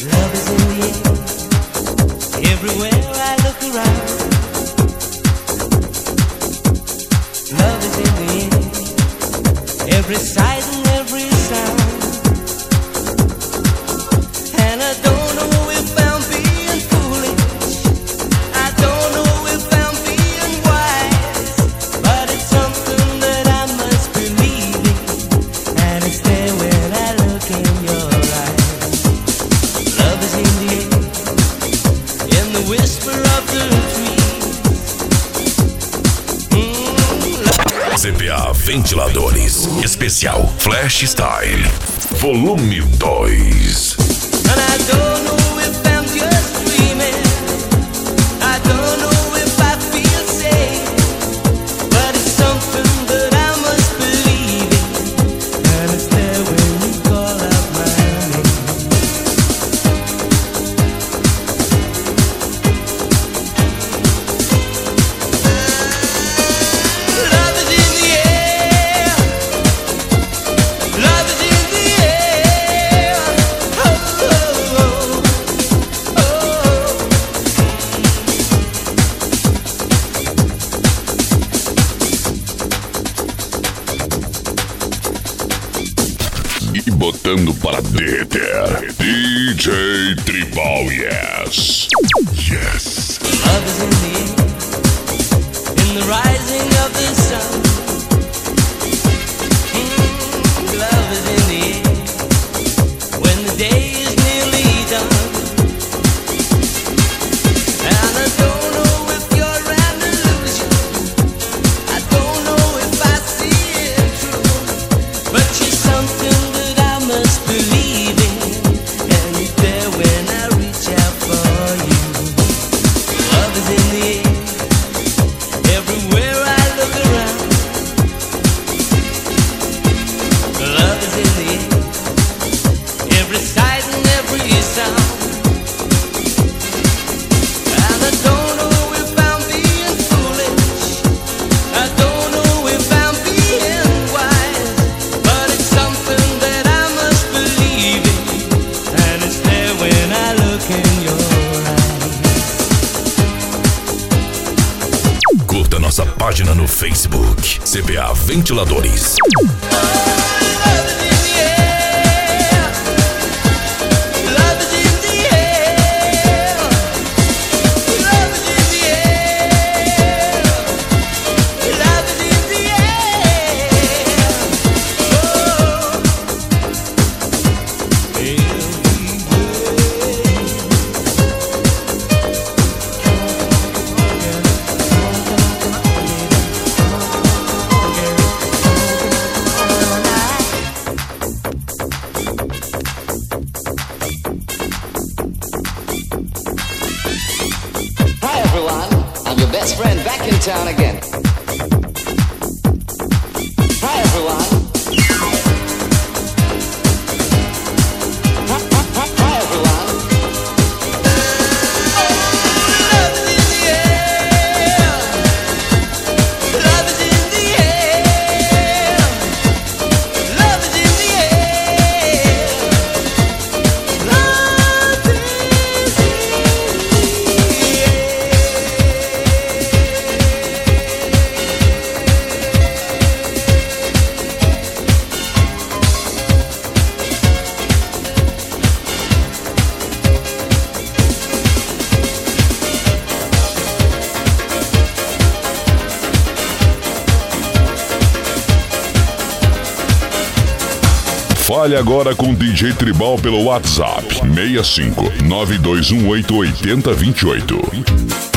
Love is in the air, everywhere I look around. Love is in the air, every sight and every sound. And I don't know if I'm being foolish, I don't know if I'm being wise, but it's something that I must believe in, and it's there when I look in your eyes. Love is in the air, in the whisper of the trees. CPA Ventiladores Especial Flash Style Volume 2. And I don't know if I'm just dreaming, I don't know if I feel safe, but it's something that I must believe in, and it's there when you call out my name. Love is in the air, love is in the air. Oh, oh, oh, oh. E botando para derreter DJ Tribal, yes. Yes. Love is in the air, in the rising of the sun. Love is in the air, when the day is nearly done. And I don't know if you're an illusion, I don't know if I see it true, but you're something that I must believe in, and you're there when I reach out for you. Love is in the air, everywhere I look around. Love is in the air, every sight and every sound. And I don't know if I'm being foolish, I don't know if I'm being wise, but it's something that I must believe in, and it's there when I look in your eyes. Curta nossa página no Facebook CPA Ventiladores. Love is in the air, love is in the air, love is in the air, love is in the air. Oh, Hi everyone, I'm your best friend back in town again. Hi everyone. Hi everyone. love is in the air, love is in the air, love is in the air, love is in the air. Fale agora com DJ Tribal pelo WhatsApp 65 92188 8028.